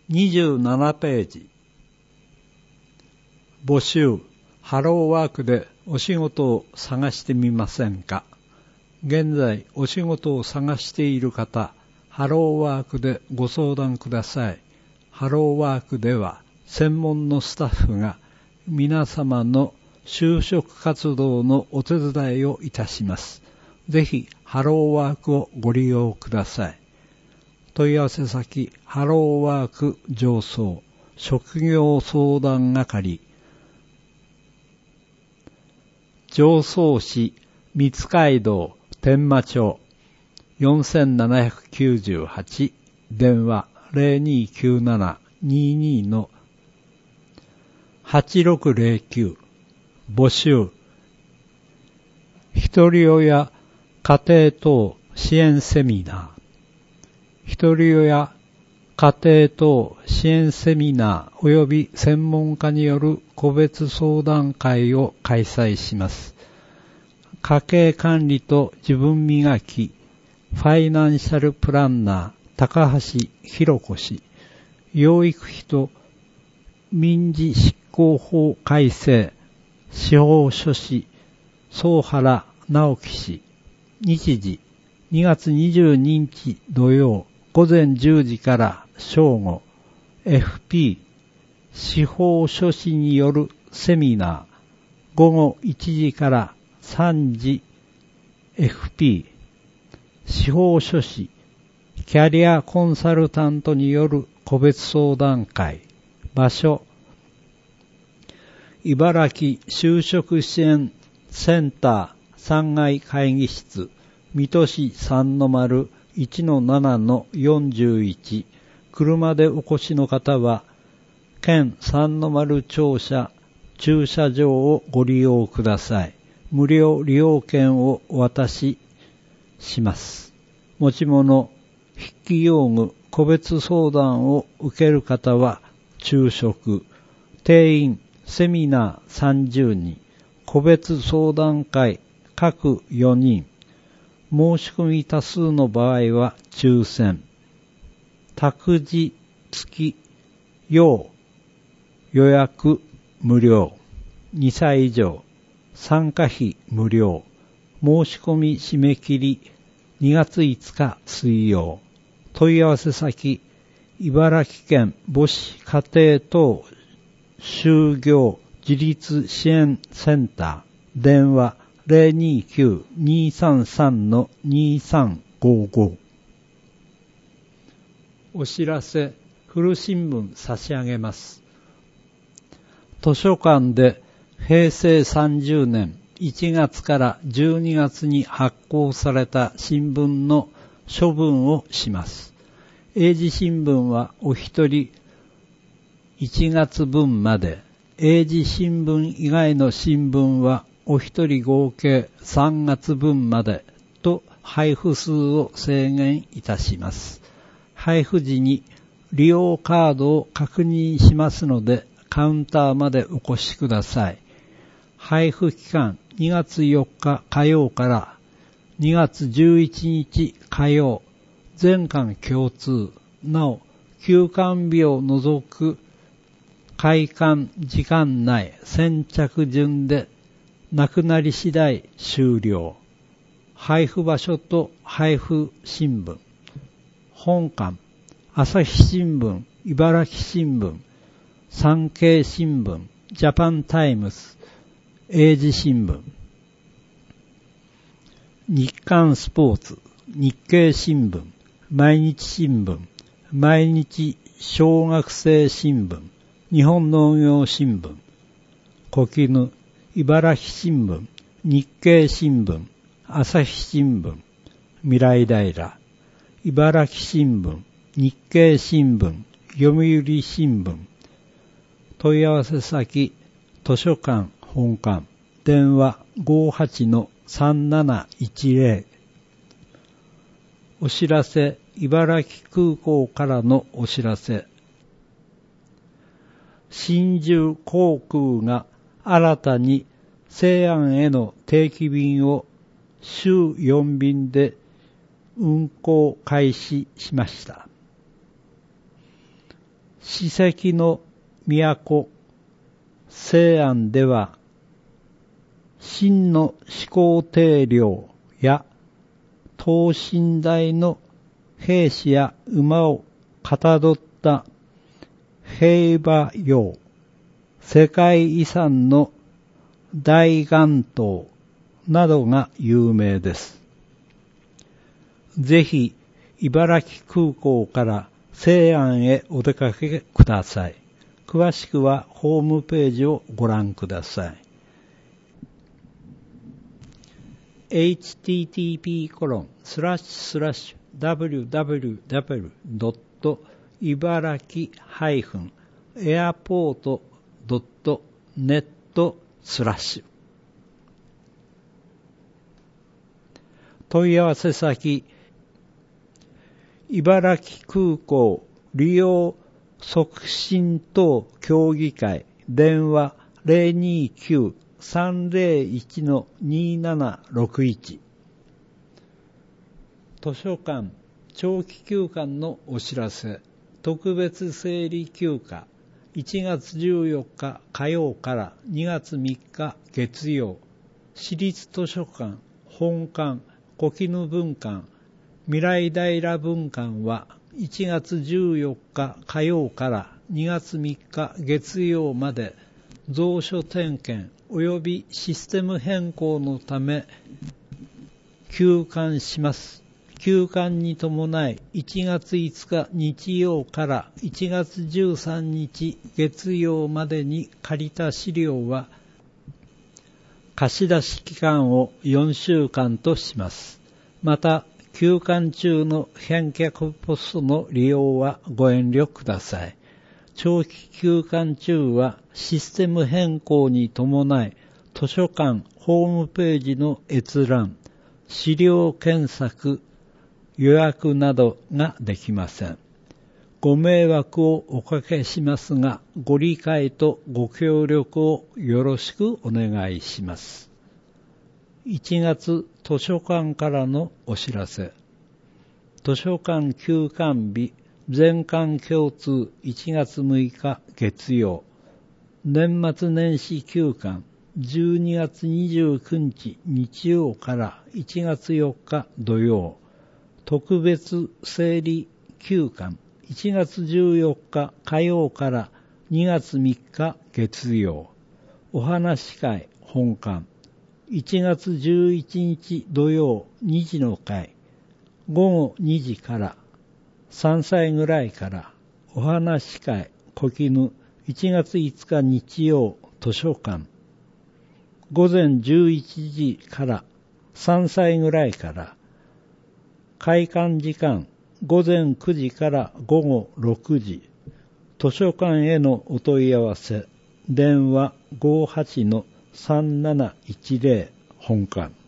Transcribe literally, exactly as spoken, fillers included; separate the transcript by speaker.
Speaker 1: にじゅうななページ。募集。ハローワークでお仕事を探してみませんか？現在お仕事を探している方、ハローワークでご相談ください。ハローワークでは専門のスタッフが皆様の就職活動のお手伝いをいたします。ぜひハローワークをご利用ください。問い合わせ先、ハローワーク上層職業相談係、常総市三街道天満町よんななきゅうはち、電話 ゼロにきゅうなな にに のはちろくゼロきゅう。募集。ひとり親家庭等支援セミナー。ひとり親家庭等支援セミナー及び専門家による個別相談会を開催します。家計管理と自分磨き、ファイナンシャルプランナー、高橋弘子氏、養育費と民事執行法改正、司法書士、総原直樹氏、日時、にがつにじゅうににち土曜、午前じゅうじから正午、エフピー、司法書士によるセミナー、午後いちじからさんじ、エフピー、司法書士、キャリアコンサルタントによる個別相談会、場所、茨城就職支援センターさんがい会議室、水戸市 さんの丸いちのななのよんじゅういち、車でお越しの方は、県さんの丸庁舎駐車場をご利用ください。無料利用券をお渡しします。持ち物、筆記用具、個別相談を受ける方は昼食、定員、セミナーさんじゅうにん、個別相談会各よにん、申し込み多数の場合は抽選、託児付き要予約無料、にさい以上、参加費無料、申し込み締め切りにがついつか水曜、問い合わせ先、茨城県母子家庭等就業自立支援センター、電話 ゼロにきゅう にさんさん にさんごご。お知らせ、古新聞差し上げます。図書館でへいせいさんじゅうねんいちがつからじゅうにがつに発行された新聞の処分をします。英字新聞はお一人いちがつぶんまで、英字新聞以外の新聞はお一人合計さんがつぶんまでと配布数を制限いたします。配布時に利用カードを確認しますので、カウンターまでお越しください。配布期間にがつよっか火曜からにがつじゅういちにち火曜、全館共通。なお、休館日を除く開館時間内先着順でなくなり次第終了。配布場所と配布新聞。本館、朝日新聞、茨城新聞、産経新聞、ジャパンタイムズ、英字新聞、日刊スポーツ、日経新聞、毎日新聞、毎日小学生新聞、日本農業新聞、小絹、茨城新聞、日経新聞、朝日新聞、未来平、茨城新聞、日経新聞、読売新聞、問い合わせ先、図書館本館、電話 ごーはちのさんなないちゼロ。お知らせ、茨城空港からのお知らせ。新州航空が新たに西安への定期便を週よんびんで運航開始しました。 史跡の都、西安では、秦の始皇帝陵や等身大の兵士や馬をかたどった兵馬俑、世界遺産の大雁塔などが有名です。ぜひ、茨城空港から西安へお出かけください。詳しくはホームページをご覧ください。エイチティーティーピーコロンスラッシュスラッシュダブリュダブリュダブリュドットいばらきエアポートドットネットスラッシュ問い合わせ先茨城空港利用促進等協議会電話 ゼロにきゅう さんゼロいち にななろくいち 図書館長期休館のお知らせ特別整理休暇いちがつじゅうよっか火曜からにがつみっか月曜私立図書館本館小絹文館未来平文館はいちがつじゅうよっか火曜からにがつみっか月曜まで蔵書点検及びシステム変更のため休館します。休館に伴いいちがついつか日曜からいちがつじゅうさんにち月曜までに借りた資料は貸し出し期間をよんしゅうかんとします。また、休館中の返却ポストの利用はご遠慮ください。長期休館中はシステム変更に伴い図書館ホームページの閲覧、資料検索、予約などができません。ご迷惑をおかけしますが、ご理解とご協力をよろしくお願いします。いちがつ図書館からのお知らせ。図書館休館日、全館共通いちがつむいか月曜。年末年始休館、じゅうにがつにじゅうくにち日曜からいちがつよっか土曜。特別整理休館、いちがつじゅうよっか火曜からにがつみっか月曜。お話し会本館、いちがつじゅういちにち土曜にじの会、ごごにじからさんさいぐらいからお話し会小絹いちがついつか日曜図書館、ごぜんじゅういちじからさんさいぐらいから開館時間ごぜんくじからごごろくじ、図書館へのお問い合わせ電話 ごーはちのさんなないちゼロ 本館。